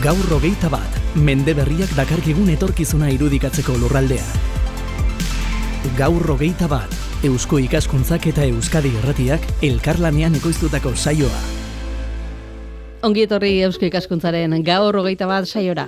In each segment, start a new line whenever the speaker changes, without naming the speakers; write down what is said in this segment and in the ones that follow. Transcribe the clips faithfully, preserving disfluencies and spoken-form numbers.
Gaur hogeita bat, mende berriak dakarkigun etorkizuna irudikatzeko lurraldea. Gaur hogeita bat, Eusko Ikaskuntzak eta Euskadi Irratiak elkarlanean ekoiztutako saioa.
Ongi etorri Eusko Ikaskuntzaren gaur hogeita bat saiora.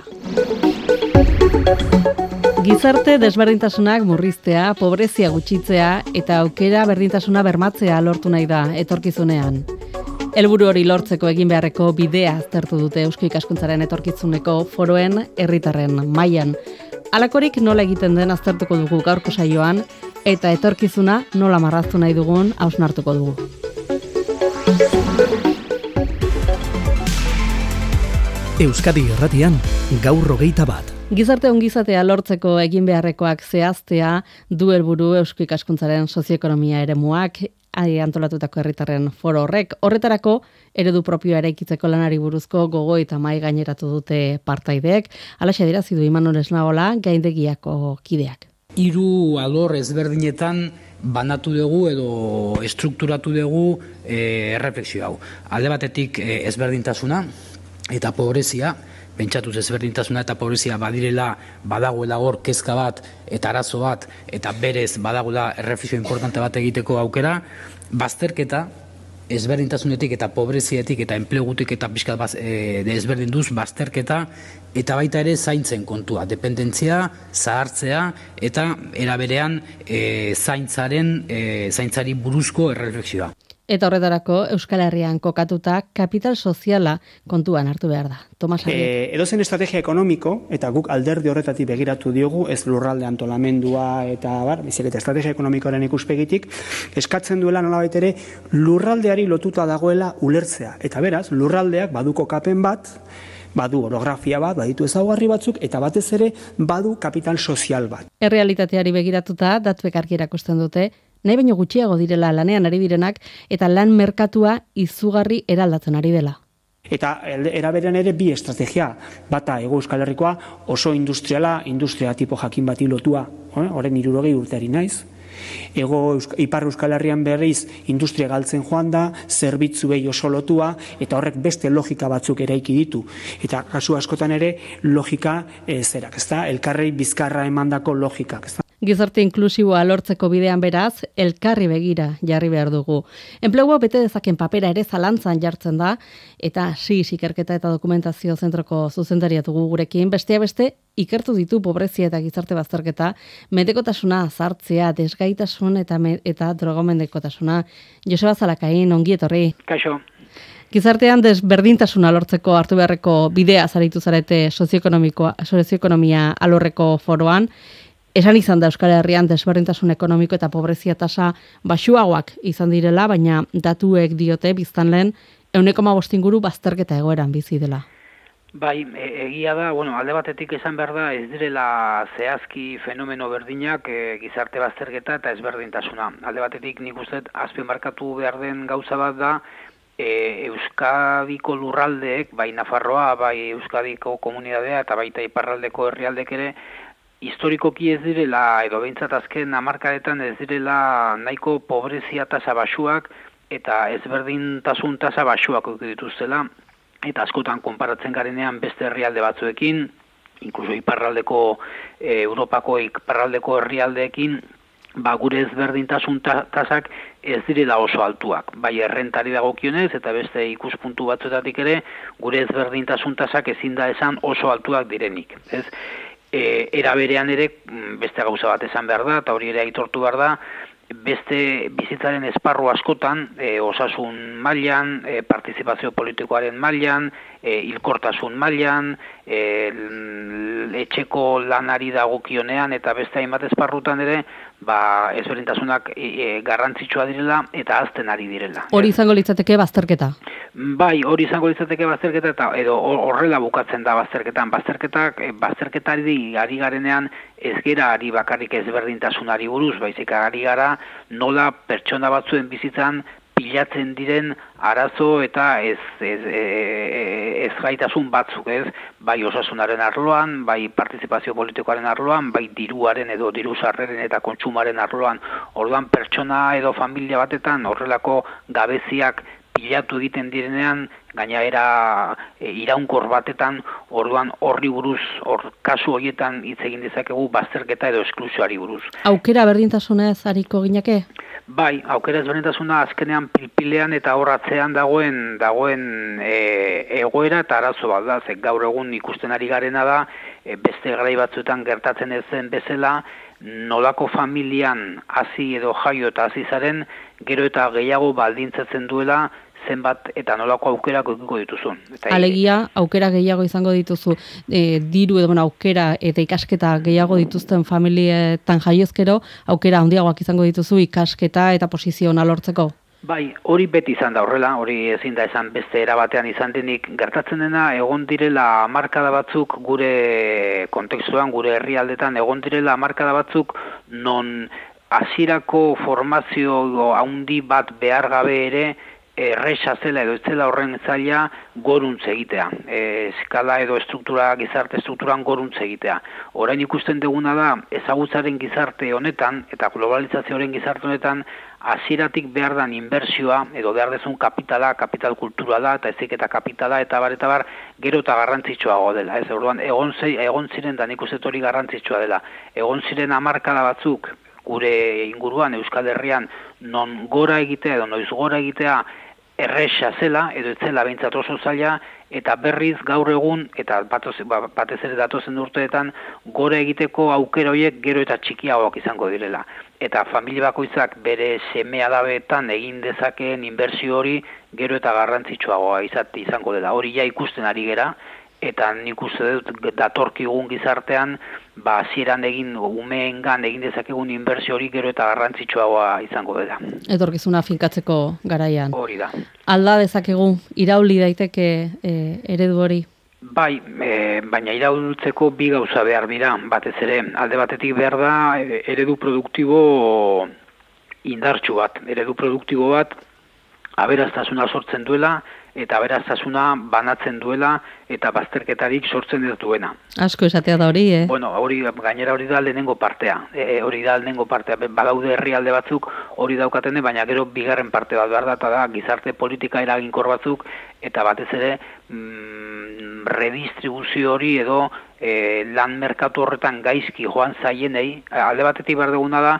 Gizarte desberdintasunak murriztea, pobrezia gutxitzea eta aukera berdintasuna bermatzea lortu nahi da etorkizunean. Helburu hori lortzeko egin beharreko bidea aztertu dute Eusko Ikaskuntzaren etorkizuneko foroen herritarren mailan. Halakorik nola egiten den aztertuko dugu gaurko saioan eta etorkizuna nola marraztu nahi dugun hausnartuko dugu.
Euskadi Irratian, gaur hogeita bat.
Gizarte ongizatea lortzeko egin beharrekoak zehaztea du helburu Eusko Ikaskuntzaren sozioekonomia eremuak antolatutako herritarren foro horrek. Horretarako, eredu propioa eraikitzeko lanari buruzko gogo eta mai gaineratu dute partaideek. Halaxe adierazi du Imanol Esnaola, gaindegiako kideak.
Hiru alor ezberdinetan banatu dugu edo estrukturatu dugu e, erreflexio hau. Alde batetik e, ezberdintasuna eta pobrezia, pentsatuz ezberdintasuna eta pobrezia badirela badagoela hor kezka bat eta arazo bat eta berez badagoela erreflexio importante bat egiteko aukera, bazterketa ezberdintasunetik eta pobrezietik eta enplegutik eta pixkat baz, e, ezberdinduz bazterketa eta baita ere zaintzen kontua, dependentzia, zahartzea eta eraberean e, zaintzaren, e, zaintzari buruzko erreflexioa.
Eta horretarako Euskal Herrian kokatuta kapital soziala kontuan hartu behar da. Tomas Arri.
E, edozen estrategia ekonomiko, eta guk alderdi horretatik begiratu diogu, ez lurralde antolamendua eta bar, bizik eta estrategia ekonomikoaren ikuspegitik, eskatzen duela nolabait ere lurraldeari lotuta dagoela ulertzea. Eta beraz, lurraldeak badu kokapen bat, badu orografia bat, baditu ezaugarri batzuk, eta batez ere badu kapital sozial bat.
Errealitateari begiratuta, datuek argi erakusten dute, nahi baino gutxiago direla lanean ari direnak eta lan merkatua izugarri eraldatzen ari dela.
Eta eraberean ere bi estrategia, bata Hego Euskal Herrikoa oso industriala, industria tipo jakin bati lotua, horren hirurogei urteari naiz. Ego Ipar Euskal Herrian berriz industria galtzen joan da, zerbitzuei oso lotua, eta horrek beste logika batzuk eraiki ditu. Eta kasu askotan ere logika e, zerak, ezta? Elkarrei bizkarra emandako logikak, ezta?
Gizarte inklusiboa lortzeko bidean beraz, elkarri begira jarri behar dugu. Enplegua bete dezaken papera ere zalantzan jartzen da, eta S I S ikerketa eta dokumentazio zentroko zuzendaria dugu gurekin, bestea beste ikertu ditu pobrezia eta gizarte bazterketa, mendekotasuna, zartzea, desgaitasun eta, eta drogomendekotasuna. Joseba Zalakain, ongi etorri.
Kaixo.
Gizartean desberdintasuna lortzeko hartu beharreko bidea zaritu zarete sozioekonomikoa, sozioekonomia alorreko foroan. Esan izan da Euskal Herrian desberdintasun ekonomiko eta pobrezia tasa baxuagoak izan direla, baina datuek diote biztanleen ehuneko hamabost inguru bazterketa egoeran bizi dela.
Bai, egia da, bueno, alde batetik esan behar da ez direla zehazki fenomeno berdinak e, gizarte bazterketa eta ezberdintasuna. Alde batetik nik uste azpimarkatu behar den gauza bat da e, Euskadiko lurraldeek, bai Nafarroa, bai Euskadiko komunidadea eta baita iparraldeko herrialdek ere historikoki ez direla, edo behintzat azken hamarkadetan ez direla nahiko pobrezia tasa baxuak eta ezberdintasun tasa baxuak dituztela, eta askotan konparatzen garenean beste herrialde batzuekin, inkluso iparraldeko, e, Europako iparraldeko herrialdeekin, ba gure ezberdintasun tasak ez direla oso altuak. Bai errentari dagokionez eta beste ikuspuntu batzuetatik ere, gure ezberdintasun tasak ezin da esan oso altuak direnik. Ez? E, era berean ere beste gauza bat esan behar da, eta hori ere aitortu behar da, beste bizitzaren esparru askotan, e, osasun mailan, e, partizipazio politikoaren mailan, e, hilkortasun mailan, e, etxeko lanari dagokionean eta beste hainbat esparrutan ere, ba ezberdintasunak e, e, garrantzitsua direla eta hazten ari direla.
Hori izango litzateke bazterketa.
Bai, hori izango litzateke bazterketa eta edo horrela bukatzen da bazterketan. Bazterketak bazterketari ari garenean ez gera ari bakarrik ezberdintasunari buruz, baizik ari gara nola pertsona batzuen bizitzan pilatzen diren arazo eta ez, ez, ez gaitasun batzuk, ez? Bai osasunaren arloan, bai partizipazio politikoaren arloan, bai diruaren edo diru sarreren eta kontsumaren arloan. Orduan pertsona edo familia batetan horrelako gabeziak pilatu egiten direnean, gainera e, iraunkor batetan, orduan horri buruz, hor kasu horietan hitz egin dezakegu bazterketa edo esklusioari buruz.
Aukera berdintasunez ariko ginake?
Bai, aukera ezberdintasuna azkenean pilpilean eta horratzean dagoen dagoen e, egoera eta arazo bat da, ze gaur egun ikusten ari garena da, e, beste garai batzuetan gertatzen ez zen bezala, nolako familian hasi edo jaio eta hasi zaren, gero eta gehiago baldintzatzen duela zenbat eta nolako aukerak edukiko dituzun. Eta
Alegia, aukera gehiago izango dituzu, e, diru edo bueno, aukera eta ikasketa gehiago dituzten familietan jaiozkero, aukera handiagoak izango dituzu ikasketa eta posizio ona lortzeko.
Bai, hori beti izan da horrela, hori ezin da esan beste era batean izan denik, gertatzen dena egon direla hamarkada batzuk gure kontekstuan, gure herrialdetan egon direla hamarkada batzuk non hasierako formazio handi bat behar gabe ere erresa zela edo ez zela horren zaila goruntz egitea. E, eskala edo estruktura, gizarte estrukturan goruntz egitea. Orain ikusten duguna da ezagutzaren gizarte honetan eta globalizazioaren gizarte honetan hasieratik behar dan inbertsioa edo behar dezun kapitala, kapital kulturala eta ezik eta kapitala eta bar eta bar gero eta garrantzitsuago dela. Ez, orduan egon, zei, egon ziren da nik uste hori garrantzitsua dela. Egon ziren hamarkada batzuk gure inguruan Euskal Herrian non gora egitea edo noiz gora egitea erresa zela, edo ez zela behintzat oso zaila, eta berriz gaur egun, eta batoz, batez ere datozen urteetan, gora egiteko aukera horiek gero eta txikiagoak izango direla. Eta familia bakoitzak bere seme alabeetan egin dezakeen inbertsio hori gero eta garrantzitsuagoa izate izango dela. Hori ja ikusten ari gera, eta nik uste dut datorkigun gizartean, ba hasieran egin umeengan egin dezakegun inbertsio hori gero eta garrantzitsuagoa izango dela.
Etorkizuna finkatzeko garaian.
Hori da.
Alda dezakegu irauli daiteke e, eredu hori.
Bai, e, baina iraultzeko bi gauza behar dira, batez ere alde batetik behar da eredu produktibo indartsu bat, eredu produktibo bat aberastasuna sortzen duela eta aberastasuna banatzen duela eta bazterketarik sortzen ez duena.
Asko esatea da hori, eh?
Bueno, hori gainera hori da lehenengo partea. E, hori da lehenengo partea. Badaude herrialde batzuk hori daukatene, baina gero bigarren parte bat behar da, eta da gizarte politika eraginkor batzuk eta batez ere mm, redistribuzio hori edo e, lan merkatu horretan gaizki joan zaienei, alde batetik behar duguna da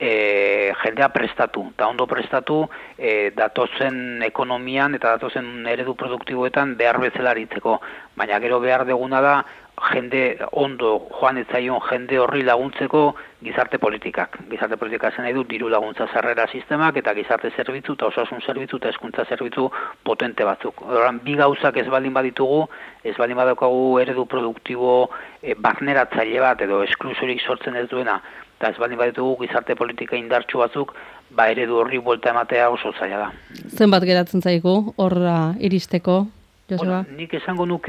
E, jendea prestatu, eta ondo prestatu e, datozen ekonomian eta datozen eredu produktiboetan behar bezala aritzeko, baina gero behar deguna da jende ondo joan ez zaion jende horri laguntzeko gizarte politikak. Gizarte politikak zen nahi du diru laguntza sarrera sistemak eta gizarte zerbitzu eta osasun zerbitzu eta hezkuntza zerbitzu potente batzuk. Oran, bi gauzak ez baldin baditugu, ez baldin badaukagu eredu produktibo e, barneratzaile bat edo esklusiorik sortzen ez duena, eta ez baldin baditugu gizarte politika indartsu batzuk, ba eredu horri buelta ematea oso zaila da.
Zenbat geratzen zaigu horra iristeko, Joseba?
Bueno, nik esango nuke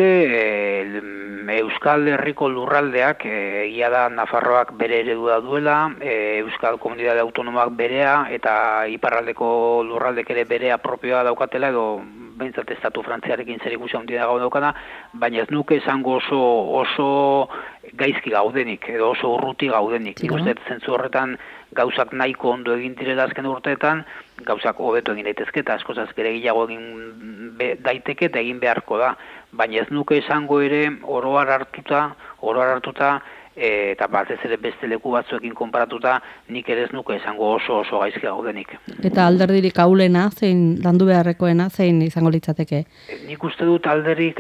e, Euskal Herriko lurraldeak, egia da Nafarroak bere eredua duela, e, Euskal Komunitate Autonomoak berea, eta iparraldeko lurraldek ere berea propioa daukatela, edo behintzat estatu frantziarekin zer ikusi handia gau daukana, baina ez nuke esango oso, oso gaizki gaudenik, edo oso urruti gaudenik. Nik uste zentzu horretan gauzak nahiko ondo egin direla azken urteetan, gauzak hobeto egin daitezke eta askozaz ere gehiago egin be, daiteke eta egin beharko da. Baina ez nuke esango ere oroar hartuta, oroar hartuta, e, eta batez ere beste leku batzuekin konparatuta, nik ere ez nuke esango oso oso gaizki gaudenik.
Eta alderdirik ahulena, zein landu beharrekoena, zein izango litzateke?
E, nik uste dut alderdik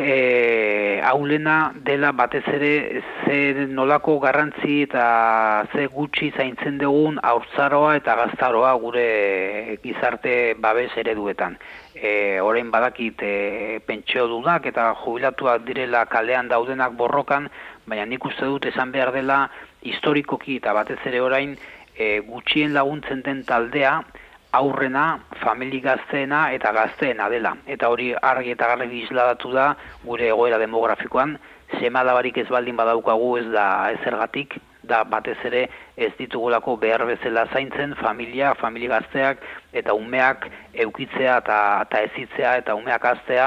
e, ahulena dela batez ere ze nolako garrantzi eta ze gutxi zaintzen dugun haurtzaroa eta gaztaroa gure gizarte babes ereduetan. E, orain badakit e, pentsio dudak eta jubilatuak direla kalean daudenak borrokan, baina nik uste dut esan behar dela historikoki eta batez ere orain e, gutxien laguntzen den taldea aurrena, famili gazteena eta gazteena dela. Eta hori argi eta garbi isladatu da gure egoera demografikoan, seme-alabarik ez baldin badaukagu ez da ezergatik, da batez ere ez ditugulako behar bezala zaintzen familia, familia gazteak eta umeak eukitzea eta, eta ezitzea eta umeak haztea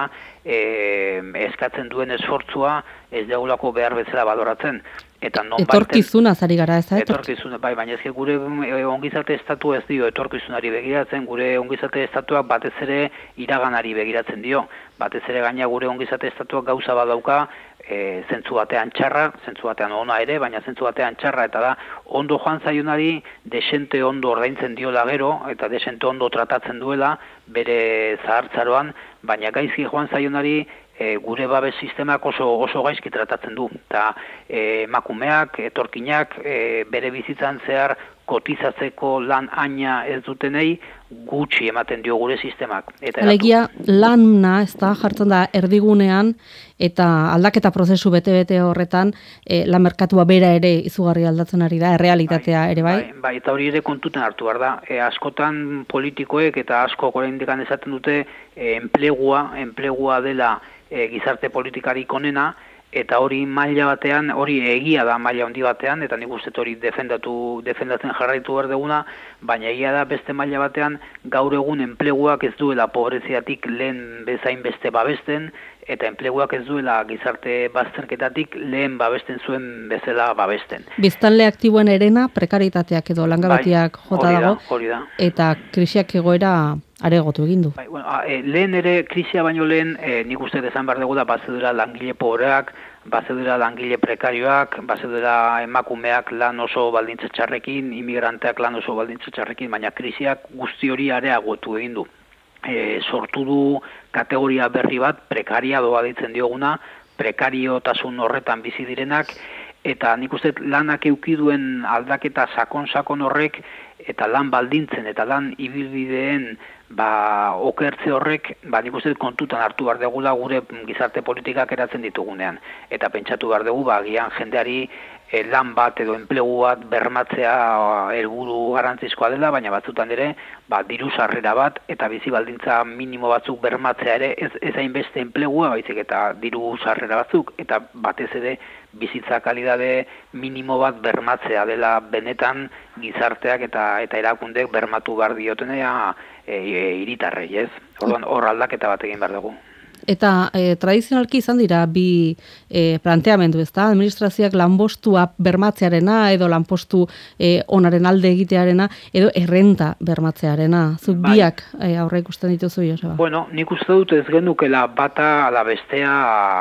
e, eskatzen duen esfortzua ez dugulako behar bezala baloratzen. Eta non
etorkizuna zari gara ez da?
Etorkizuna, bai, baina ez gure ongizate estatu ez dio etorkizunari begiratzen, gure ongizate estatuak batez ere iraganari begiratzen dio. Batez ere gaina gure ongizate estatuak gauza badauka, e, zentzu batean txarra, zentzu batean ona ere, baina zentzu batean txarra, eta da, ondo joan zaionari, desente ondo ordaintzen diola gero, eta desente ondo tratatzen duela, bere zahartzaroan, baina gaizki joan zaionari, E, gure babes sistemak oso, oso gaizki tratatzen du. Eta e, emakumeak, etorkinak, e, bere bizitzan zehar kotizatzeko lan aina ez dutenei gutxi ematen dio gure sistemak. Eta
alegia, lana ez da jartzen da erdigunean, eta aldaketa prozesu bete-bete horretan, e, lan merkatua bera ere izugarri aldatzen ari da, errealitatea bai, ere bai?
Bai, bai, eta hori ere kontuten hartu behar da. E, askotan politikoek eta asko oraindik esaten dute e, enplegua, enplegua dela E, gizarte politikarik onena, eta hori maila batean, hori egia da maila handi batean, eta nik uste hori defendatu, defendatzen jarraitu behar duguna, baina egia da beste maila batean gaur egun enpleguak ez duela pobreziatik lehen bezain beste babesten, eta enpleguak ez duela gizarte bazterketatik lehen babesten zuen bezala babesten.
Biztanle aktiboen erena prekaritateak edo langabetiak
bai,
jota dago,
hori da.
Eta krisiak egoera aregotu egin du.
Bai, bueno, a, e, lehen ere, krisia baino lehen, e, nik uste desan behar dugu da, bazedura langile pobreak, bazedura langile prekarioak, bazedura emakumeak lan oso baldintza txarrekin, imigranteak lan oso baldintza txarrekin, baina krisiak guzti hori areagotu egin du. E, sortu du kategoria berri bat, prekaria doa ditzen dioguna, prekariotasun horretan bizi direnak, eta nik uste lanak eukiduen aldaketa sakon-sakon horrek, eta lan baldintzen eta lan ibilbideen ba, okertze horrek, ba, nik uste kontutan hartu behar degula gure gizarte politikak eratzen ditugunean. Eta pentsatu behar dugu, ba, gian jendeari e, lan bat edo enplegu bat bermatzea helburu garrantzizkoa dela, baina batzutan ere, ba, diru sarrera bat eta bizi baldintza minimo batzuk bermatzea ere, ez, ez hainbeste enplegua, baizik eta diru sarrera batzuk, eta batez ere bizitza kalidade minimo bat bermatzea dela benetan gizarteak eta eta erakundek bermatu behar diotenea e, e, hiritarrei, ez? Orduan hor aldaketa bat egin behar dugu.
Eta e, tradizionalki izan dira bi e, planteamendu, ezta? Administrazioak lanpostua bermatzearena edo lanpostu e, onaren alde egitearena edo errenta bermatzearena. Zuk bai. Biak e, aurre ikusten dituzu, Joseba?
Bueno, nik uste dut ez genukela bata ala bestea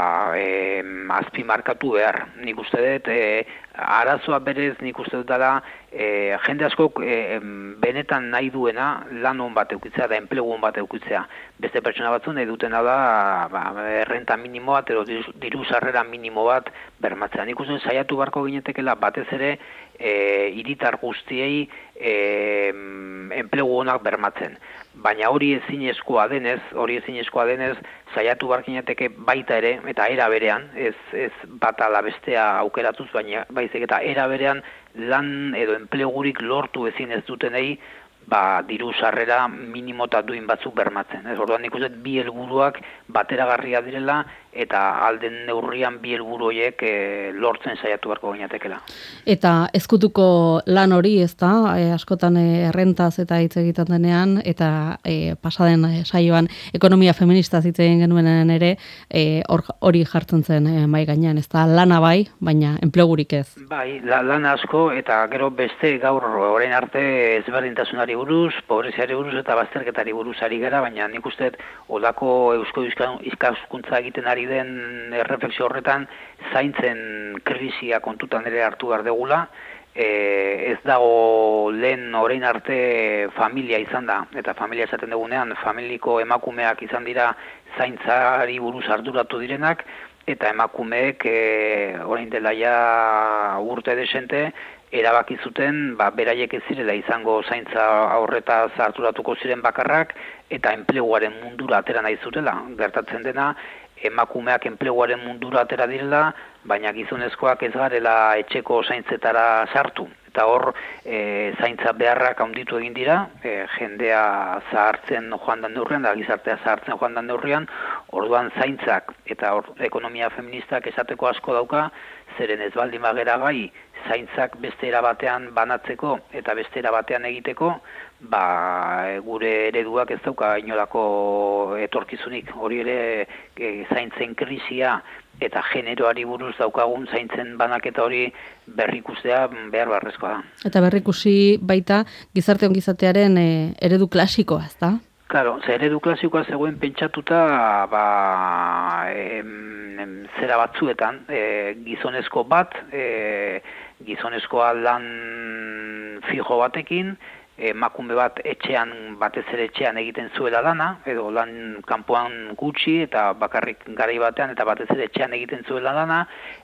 e, azpimarkatu behar. Nik uste dut e, arazoa berez nik uste dut dela e, jende askok e, benetan nahi duena lan hon bat eukitzea da enplegu hon bat eukitzea. Beste pertsona batzu nahi dutena da ba, errenta minimo bat edo diru sarrera minimo bat bermatzea. Nik uste saiatu beharko ginetekela batez ere e, hiritar guztiei e, enplegu honak bermatzen. Baina hori ezinezkoa denez, hori ezinezkoa denez, saiatu barkinateke baita ere, eta era berean, ez, ez bata ala bestea aukeratuz, baina baizik eta era berean lan edo enplegurik lortu ezin ez dutenei, ba, diru sarrera minimo eta duin batzuk bermatzen. Ez orduan nik uste bi helburuak bateragarria direla, eta alden neurrian bi helburu horiek e, lortzen saiatu beharko ginatekela.
Eta ezkutuko lan hori, ez da, e, askotan e, errentaz eta hitz egiten denean, eta e, pasaden e, saioan ekonomia feminista hitz egin genuenean ere, e, hori jartzen zen e, mai gainean, ez da, lana bai, baina enplegurik ez.
Bai, la, lan asko, eta gero beste gaur orain arte ezberdintasunari buruz, pobreziari buruz eta bazterketari buruz ari gara, baina nik uste olako eusko ikaskuntza egiten ari den erreflexio horretan zaintzen krisia kontutan ere hartu behar degula. E, ez dago lehen orain arte familia izan da, eta familia esaten dugunean familiko emakumeak izan dira zaintzari buruz arduratu direnak, eta emakumeek e, orain dela ja urte desente erabaki zuten, ba, beraiek ez zirela izango zaintza aurretaz arduratuko ziren bakarrak, eta enpleguaren mundura atera nahi zutela. Gertatzen dena, emakumeak enpleguaren mundura atera direla, baina gizonezkoak ez garela etxeko zaintzetara sartu. Eta hor, e, zaintza beharrak handitu egin dira, e, jendea zahartzen joan den neurrian, da gizartea zahartzen joan den neurrian, orduan zaintzak eta or, ekonomia feministak esateko asko dauka, zeren ez baldin bagera gai zaintzak beste era batean banatzeko eta beste era batean egiteko, ba, gure ereduak ez dauka inolako etorkizunik. Hori ere e, zaintzen krisia eta generoari buruz daukagun zaintzen banaketa hori berrikustea behar beharrezkoa da.
Eta berrikusi baita gizarte ongizatearen e, eredu klasikoa, ezta?
Claro, ze eredu klasikoa zegoen pentsatuta ba, em, em, zera batzuetan, e, gizonezko bat, e, gizonezkoa lan fijo batekin, emakume bat etxean, batez ere etxean egiten zuela lana, edo lan kanpoan gutxi eta bakarrik garai batean eta batez ere etxean egiten zuela lana,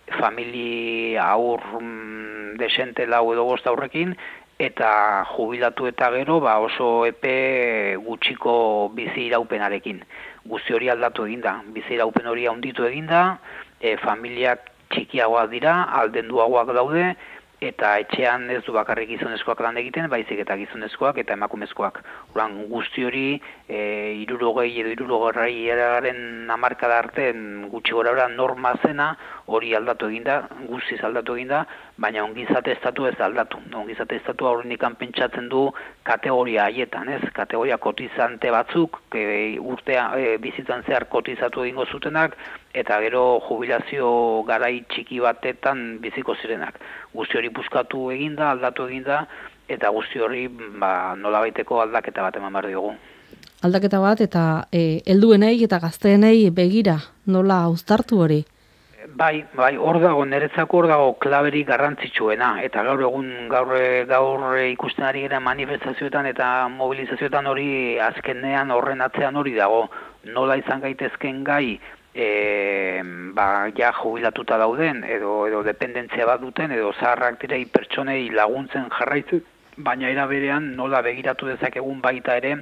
famili aur mm, desente lau edo bost aurrekin, eta jubilatu eta gero ba oso epe gutxiko bizi iraupenarekin. Guzti hori aldatu eginda, bizi iraupen hori handitu eginda, e, familiak txikiagoak dira, aldenduagoak daude, eta etxean ez du bakarrik gizonezkoak lan egiten, baizik eta gizonezkoak eta emakumezkoak. Oran guzti hori e, hirurogei edo hirurogeiraren hamarkada arte gutxi gorabehera norma zena hori aldatu eginda, guztiz aldatu eginda, baina ongizate estatu ez aldatu. Ongizate estatua horrenikan pentsatzen du kategoria haietan, ez? Kategoria kotizante batzuk, e, urtea e, bizitzan zehar kotizatu egingo zutenak, eta gero jubilazio garai txiki batetan biziko zirenak. Guzti hori buskatu eginda, aldatu eginda, eta guzti hori ba, nolabaiteko aldaketa bat eman behar diogu.
Aldaketa bat eta e, helduenei eta gazteenei begira, nola uztartu hori?
Bai, bai, hor dago, niretzako hor dago klaberik garrantzitsuena, eta gaur egun gaur, gaur ikusten ari gara manifestazioetan eta mobilizazioetan hori azkenean horren atzean hori dago, nola izan gaitezken gai, E, ba, ja jubilatuta dauden, edo, edo dependentzia bat duten, edo zaharrak direi pertsonei laguntzen jarraitzen, baina era berean nola begiratu dezakegun baita ere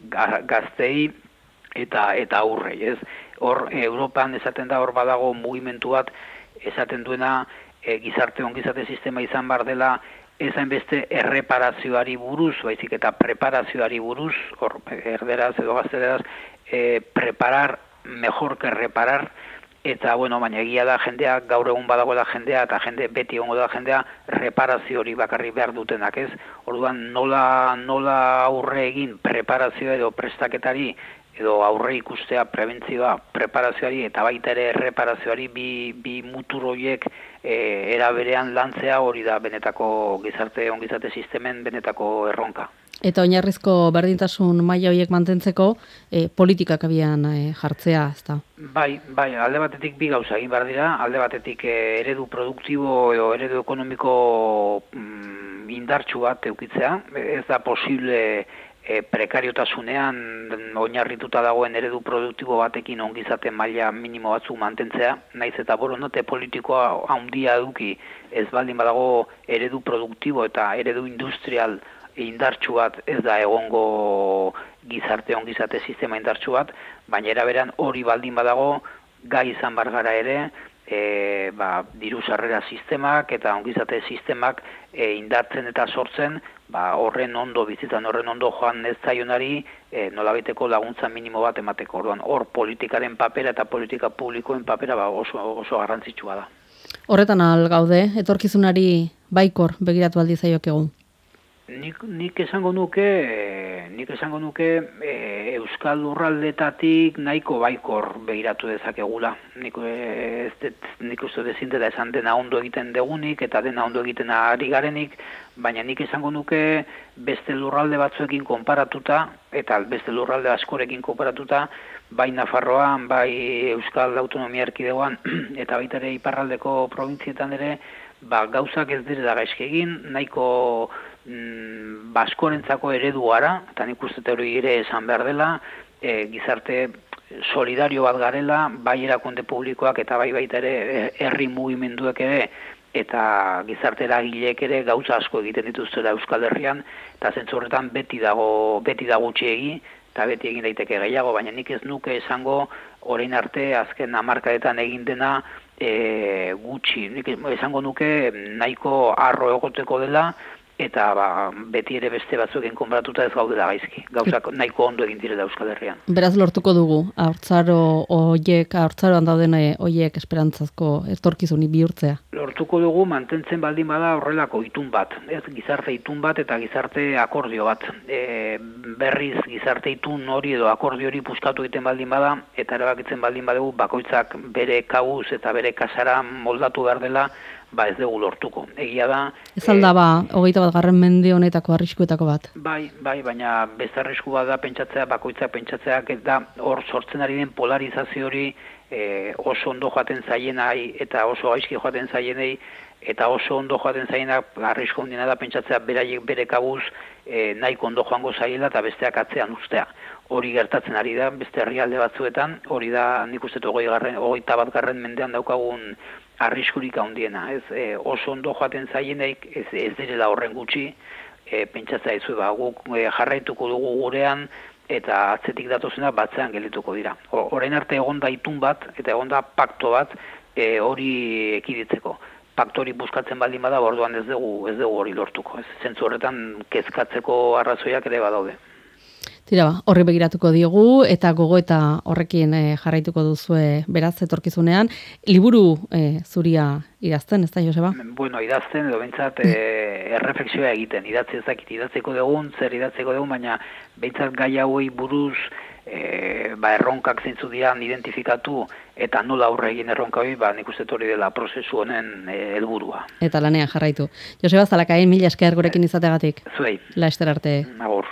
gaztei eta eta aurrei, ez? Hor Europan esaten da hor badago mugimendu bat esaten duena e, gizarte ongizate sistema izan bar dela ez hainbeste erreparazioari buruz, baizik eta preparazioari buruz, hor erderaz edo gazteleraz, e, preparar mejor que reparar, eta bueno, baina egia da jendea, gaur egun badagoela jendea, eta jende beti egongo da jendea, reparazio hori bakarrik behar dutenak, ez? Orduan nola, nola aurre egin preparazioa edo prestaketari, edo aurre ikustea prebentzioa, preparazioari, eta baita ere reparazioari bi, bi mutur horiek e, era berean lantzea hori da benetako gizarte ongizate sistemen benetako erronka.
Eta oinarrizko berdintasun maila horiek mantentzeko e, politikak abian e, jartzea, ezta?
Bai, bai, alde batetik bi gauza egin behar dira, alde batetik e, eredu produktibo edo eredu ekonomiko mm, indartsu bat eukitzea, ez da posible e, prekariotasunean oinarrituta dagoen eredu produktibo batekin ongizate maila minimo batzuk mantentzea, naiz eta borondate politikoa handia eduki ez baldin badago eredu produktibo eta eredu industrial indartsu bat ez da egongo gizarte ongizate sistema indartsu bat, baina era beran hori baldin badago gai izan bar gara ere e, ba, diru sarrera sistemak eta ongizate sistemak e, indartzen eta sortzen ba, horren ondo bizitzan horren ondo joan ez zaionari e, nolabaiteko laguntza minimo bat emateko. Orduan hor politikaren papera eta politika publikoen papera ba, oso, oso garrantzitsua da.
Horretan al gaude, etorkizunari baikor begiratu aldi zaiokegu.
Nik, nik esango nuke, nik esango nuke e, Euskal Lurraldetatik nahiko baikor begiratu dezakegula. Nik, ez, nik uste dezinte da esan dena ondo egiten degunik eta dena ondo egiten ari garenik, baina nik esango nuke beste lurralde batzuekin konparatuta eta beste lurralde askorekin konparatuta, bai Nafarroan, bai Euskal Autonomia Erkidegoan eta baita ere iparraldeko probintzietan ere, ba, gauzak ez direla gaizki egin, nahiko mm, baskorentzako eredu gara, eta nik uste hori ere esan behar dela, e, gizarte solidario bat garela, bai erakunde publikoak eta bai baita ere herri mugimenduek ere, eta gizarte eragileek ere gauza asko egiten dituztela Euskal Herrian, eta zentzu horretan beti dago, beti da gutxiegi, eta beti egin daiteke gehiago, baina nik ez nuke esango orain arte azken hamarkadetan egin dena e, gutxi. Nik esango nuke nahiko arro egoteko dela eta ba, beti ere beste batzuekin konparatuta ez gaudela gaizki. Gauzak nahiko ondo egin direla Euskal Herrian.
Beraz lortuko dugu, haurtzaro hoiek, haurtzaroan dauden hoiek esperantzazko etorkizuni bihurtzea.
Lortuko dugu mantentzen baldin bada horrelako itun bat, ez gizarte itun bat eta gizarte akordio bat. E, berriz gizarte itun hori edo akordio hori puskatu egiten baldin bada eta erabakitzen baldin badugu bakoitzak bere kabuz eta bere kasara moldatu behar dela, ba ez dugu lortuko. Egia da...
Ez alda ba, hogeita bat garren mende honetako arriskuetako bat.
Bai, bai, baina beste arrisku bat da pentsatzea, bakoitzak pentsatzeak ez da hor sortzen ari den polarizazio hori e, oso ondo joaten zaienai eta oso gaizki joaten zaienei eta oso ondo joaten zaiena arrisku handiena da pentsatzea beraiek bere kabuz e, nahiko ondo joango zaiela eta besteak atzean ustea. Hori gertatzen ari da, beste herrialde batzuetan, hori da nik uste hogeita bat garren mendean daukagun arriskurik handiena, ez e, oso ondo joaten zaienek ez, ez direla horren gutxi, e, pentsatzea izu, ba, guk e, jarraituko dugu gurean eta atzetik datozena batzean gelituko dira. Orain arte egon da itun bat eta egon da pakto bat e, hori ekiditzeko. Pakto hori buskatzen baldin bada, orduan ez dugu ez dugu hori lortuko. Ez, zentzu horretan kezkatzeko arrazoiak ere badaude.
Tira ba, horri begiratuko diogu eta gogo eta horrekin e, jarraituko duzue beraz etorkizunean. Liburu e, zuria idazten, ez da, Joseba?
Bueno, idazten edo behintzat e, erreflexioa egiten. Idatzi ezakit idatzeko dugun, zer idatzeko dugun, baina behintzat gai hauei buruz e, ba, erronkak zeintzu dian identifikatu eta nola aurre egin erronka hori, ba, nik uste hori dela prozesu honen helburua.
E, eta lanean jarraitu. Joseba Zalakain, mila esker gurekin izategatik.
Zuei.
Laster arte.
Agur.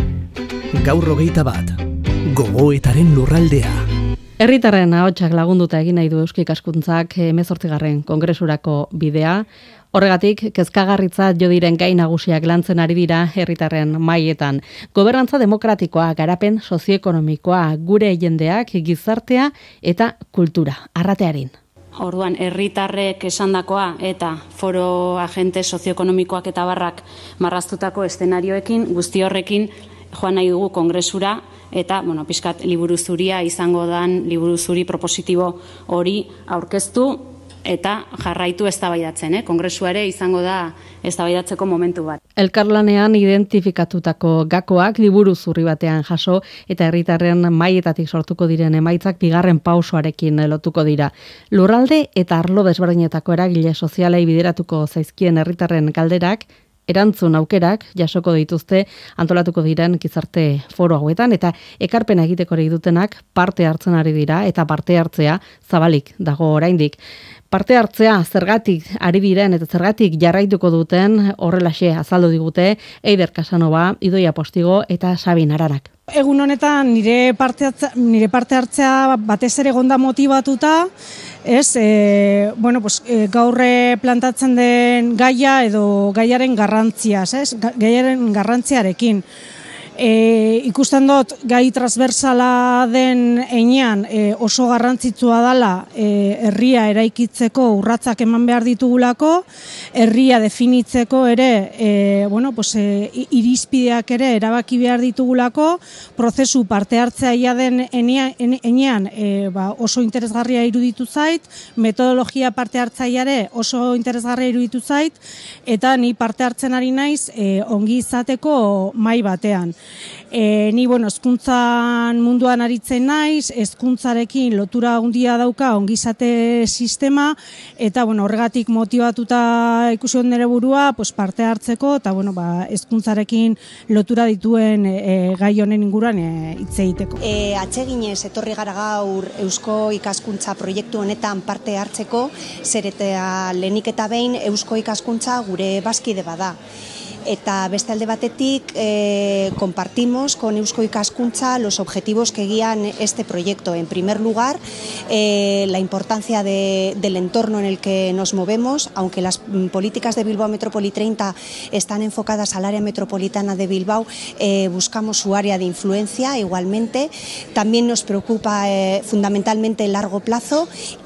Gaur hogeita bat, gogoetaren lurraldea.
Herritarren ahotsak lagunduta egin nahi du Eusko Ikaskuntzak hemezortzigarren kongresurako bidea. Horregatik, kezkagarritzat jo diren gai nagusiak lantzen ari dira herritarren mailetan. Gobernantza demokratikoa, garapen sozioekonomikoa, gure jendeak, gizartea eta kultura. Arratearin.
Orduan, herritarrek esandakoa eta foro agente sozioekonomikoak eta barrak marraztutako eszenarioekin, guzti horrekin joan nahi dugu kongresura eta, bueno, pixkat liburu zuria izango dan liburu zuri propositibo hori aurkeztu eta jarraitu eztabaidatzen, eh? Kongresua ere izango da eztabaidatzeko momentu bat.
Elkarlanean identifikatutako gakoak liburu zurri batean jaso eta herritarren maietatik sortuko diren emaitzak bigarren pausoarekin lotuko dira. Lurralde eta arlo desberdinetako eragile sozialei bideratuko zaizkien herritarren galderak erantzun aukerak jasoko dituzte antolatuko diren gizarte foro hauetan eta ekarpena egiteko ere dutenak parte hartzen ari dira eta parte hartzea zabalik dago oraindik. Parte hartzea zergatik ari diren eta zergatik jarraituko duten horrelaxe azaldu digute Eider Casanova, Idoia Postigo eta Sabin Ararak.
Egun honetan nire parte hartzea, nire parte hartzea batez ere egonda motibatuta, ez, e, bueno, pues, e, gaurre plantatzen den gaia edo gaiaren garrantziaz, ez, gaiaren garrantziarekin. E, ikusten dut gai transversala den heinean e, oso garrantzitsua dela e, herria eraikitzeko urratsak eman behar ditugulako, herria definitzeko ere e, bueno, pues, e, irizpideak ere erabaki behar ditugulako, prozesu parte hartzailea den heinean e, ba, oso interesgarria iruditu zait, metodologia parte hartzaileare oso interesgarria iruditu zait, eta ni parte hartzen ari naiz e, ongi izateko mahai batean. E, ni, bueno, hezkuntzan munduan aritzen naiz, hezkuntzarekin lotura handia dauka ongizate sistema, eta, bueno, horregatik motibatuta ikusi dut nire burua, pues, parte hartzeko, eta, bueno, ba, hezkuntzarekin lotura dituen e, gai honen inguruan hitz e, egiteko.
E, atseginez etorri gara gaur Eusko Ikaskuntza proiektu honetan parte hartzeko, zer eta lehenik eta behin Eusko Ikaskuntza gure bazkide bada. Eta beste alde batetik eh, compartimos con Eusko Ikaskuntza los objetivos que guían este proyecto. En primer lugar, eh, la importancia de, del entorno en el que nos movemos, aunque las políticas de Bilbao Metrópoli treinta están enfocadas al área metropolitana de Bilbao, eh, buscamos su área de influencia igualmente. También nos preocupa eh, fundamentalmente el largo plazo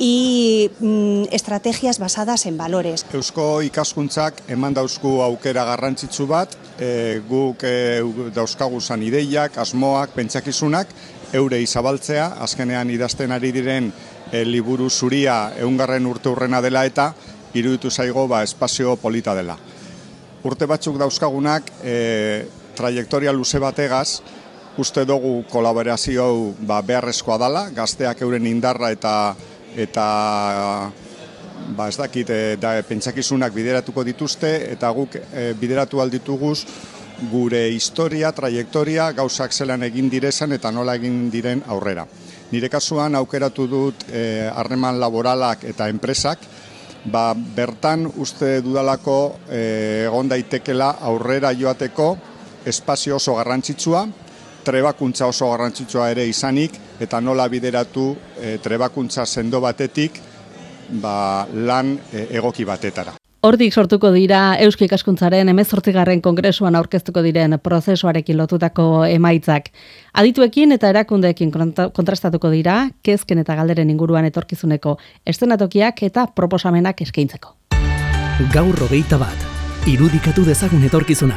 y mm, estrategias basadas en valores.
Eusko Ikaskuntzak eman dauzku aukera garrantzitsu bat, e, guk e, dauzkaguzan ideiak, asmoak, pentsakizunak, eurei zabaltzea, azkenean idazten ari diren e, liburu zuria eungarren urte urrena dela eta iruditu zaigo ba, espazio polita dela. urte batzuk dauzkagunak e, trajektoria luze bategaz, uste dugu kolaborazio hau ba, beharrezkoa dela, gazteak euren indarra eta eta ba, ez dakit, e, da, pentsakizunak bideratuko dituzte, eta guk e, bideratu aldituguz gure historia, trajektoria, gauzak zelan egin direzan eta nola egin diren aurrera. Nire kasuan aukeratu dut e, harreman laboralak eta enpresak, ba, bertan uste dudalako e, egon daitekela aurrera joateko espazio oso garrantzitsua, trebakuntza oso garrantzitsua ere izanik, eta nola bideratu e, trebakuntza sendo batetik ba, lan e, egoki batetara.
Hortik sortuko dira Eusko Ikaskuntzaren hemezortzigarren kongresuan aurkeztuko diren prozesuarekin lotutako emaitzak. Adituekin eta erakundeekin kontrastatuko dira, kezken eta galderen inguruan etorkizuneko eszenatokiak eta proposamenak eskaintzeko.
Gaur hogeita bat, irudikatu dezagun etorkizuna.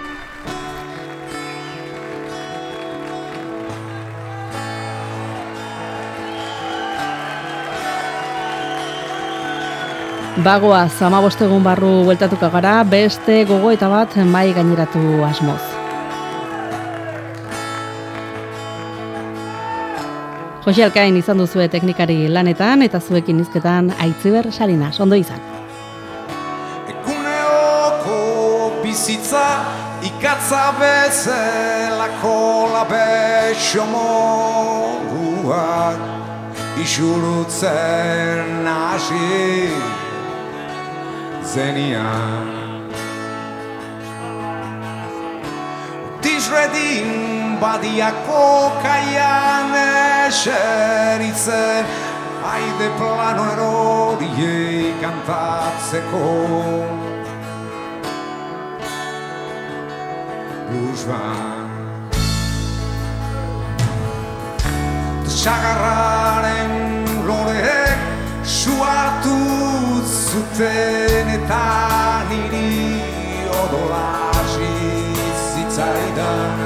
Bagoa, zamabostegun barru bueltatuko gara, beste gogo eta bat mai gaineratu asmoz. Jose Alkain izan duzue teknikari lanetan eta zuekin hizketan Aitziber Salinas, ondo izan.
Eguneoko bizitza ikatza bezalako labexo moruak isurutzen hasi zenian. Tizredin badiako kaian eseritzen, haide plano eroriei kantatzeko. Blues band Txagarraren loreek suartu zuten eta niri odolasi zitzaidan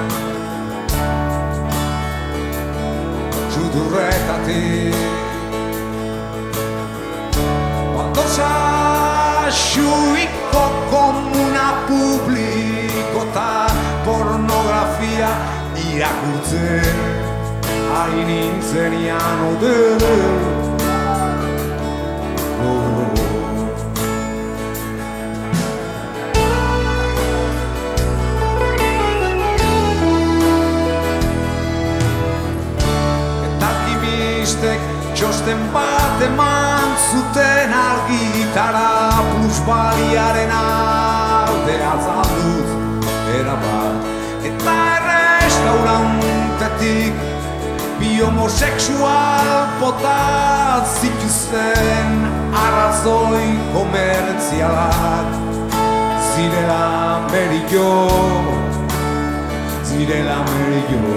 Sudurretatik Bandoza xuiko komuna publikotan pornografia irakurtzen ari nintzen ian odel Txosten bat eman zuten argitara plusbaliaren alde azalduz erabat eta errestaurantetik bi homosexual bota zituzten arrazoi komertzialak zirela merillo zirela merillo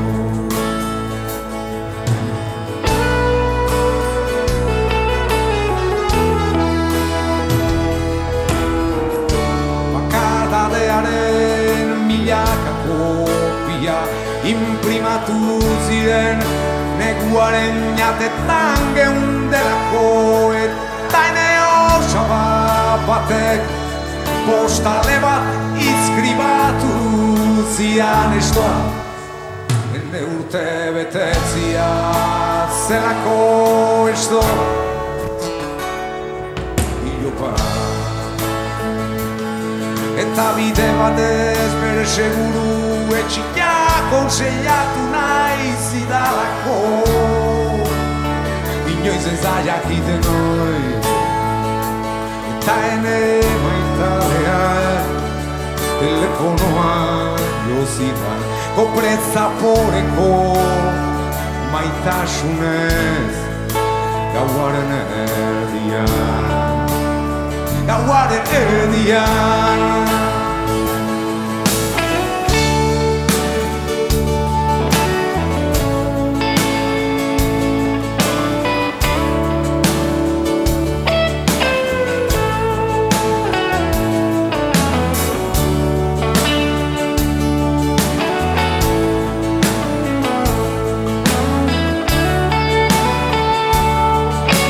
milaka kopia imprimatu ziren neguaren jatetan geundelako eta ene osaba batek postale bat izkribatu zian estoa ene urte betetzia zelako estoa iopa eta bide batez bere seguru etxia konseiatu nahi zidalako inoiz ez da jakiten hoi eta ene maitaleak telefonoa lozidan koprezzaporeko maitasunez gauaren erdian gauaren erdian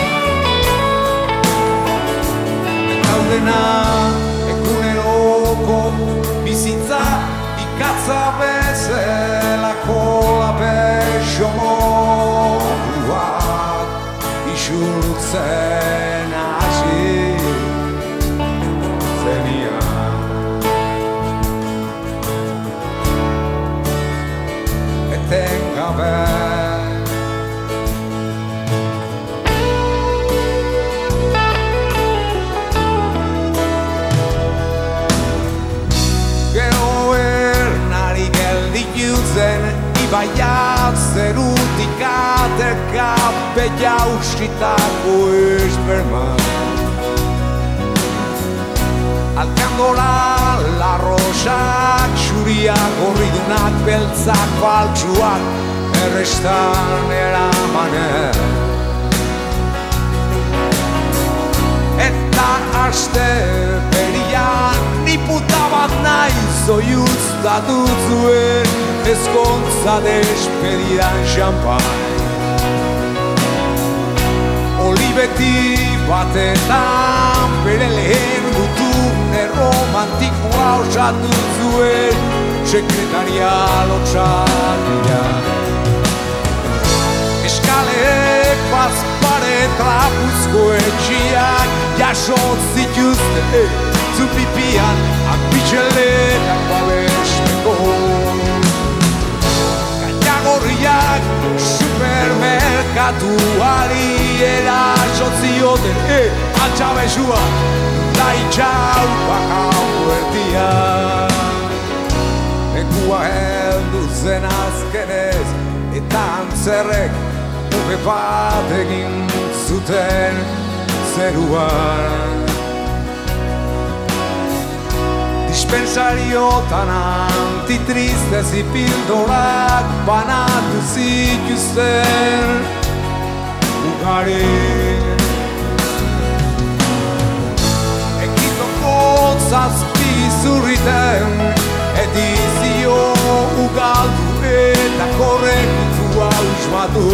eguneroko katza bezelako labexo moduak isurtzen hasi zenian. Etengabe ibaiat zerutik aterka bejausitako esperman. Alkandola larrosak txuriak gorridunak beltzak faltsuak errestan eramanen. Eta aste berian niputa bat nahi zoiuztatu zuen ezkontza despedidan xampan. Olibeti batetan bere lehen gutune romantikoa osatu zuen sekretaria lotxatia. Eskaleek bazpare trapuzko etxiak jasot zituzte zupipian apitxelenak babesteko. Gorriak supermerkatuari erasozioten e, altxabezua da itxaupak hauertia. Ekua heldu zen azkenez eta antzerrek muge bat egin zuten zeruan. Dispensariotan antitristez ipildorak banatu zituzten ugari. Ekitoko zazpi zurriten edizio ugaldu eta korrektua usmatu.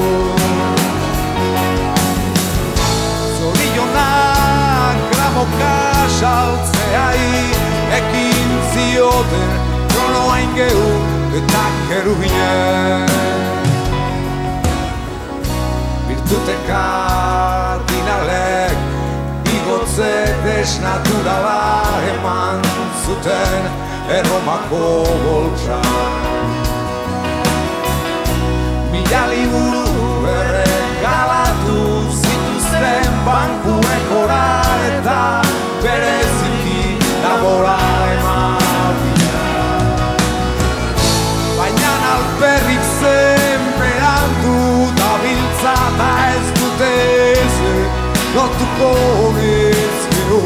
Zorionak gramoka saltzeai ekin zioten kronoain gehu eta kerubinen. Virtute kardinalek igotze desnaturala eman zuten Erromako boltsan. Mila liburu erregalatu zituzten bankuekora eta bereziki labora ematia. Baina alperrik zen berandu dabiltza eta ez dute eze lotuko ezkero.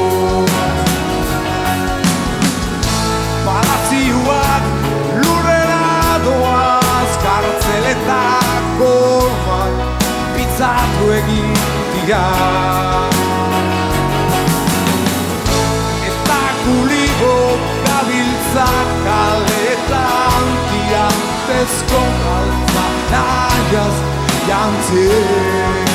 Palazioak lurrera doaz kartzeletako orman pizzatu egin dira. Kulibo gabiltzak kaletan tirantezko galtza nahiaz jantzien.